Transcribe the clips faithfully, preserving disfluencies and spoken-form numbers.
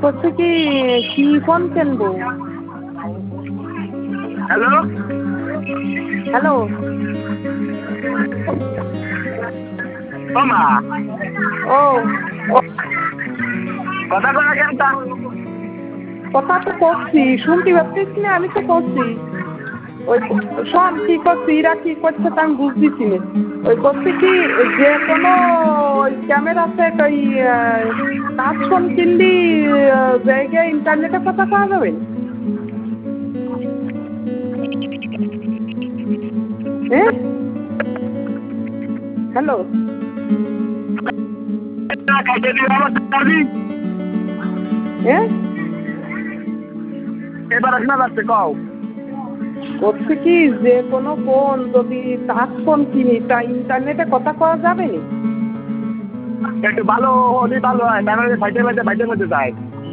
করছে কি কি ফোন কিনবো? হ্যালো হ্যালো ও মা ও কথা করা কেন তা কথা তো করছি, শুনতে পাচ্ছিস না? আমি তো করছি। ওই শোন কি করছি, এরা কি করছে তা আমি বুঝতেছি না। ওই করছে কি যে কোনো ওই ক্যামেরা সেট ওই টাচ ফোন কিনলি জায়গায় ইন্টারনেটে কথা পাওয়া যাবে? হ্যাঁ হ্যালো হ্যাঁ এবার শোনা যাচ্ছে কও করছে কি যে কোনো ফোন যদি টাচ ফোন কিনি তা ইন্টারনেটে কথা কওয়া যাবে না? একটু ভালো হলে ভালো হয়, তাহলে ফাইটে ফাইটে ফাইটে মধ্যে যায়।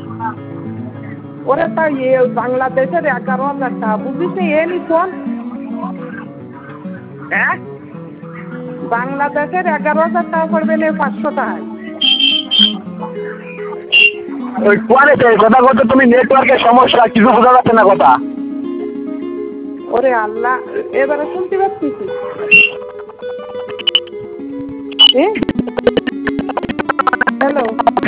ওরে তা এ বাংলাদেশের এগারো হাজার টাকা বুঝিস না এ নি ফোন? হ্যাঁ বাংলাদেশের এগারো হাজার টাকা পড়বে না পাঁচশো টাকায়। ওই কোয়ারে কথা বলতে তুমি নেটওয়ার্কের সমস্যা কিছু বোঝা যাচ্ছে না কথা। ওরে আল্লাহ, এবারে শুনতে পাচ্ছিস? হ্যাঁ হ্যালো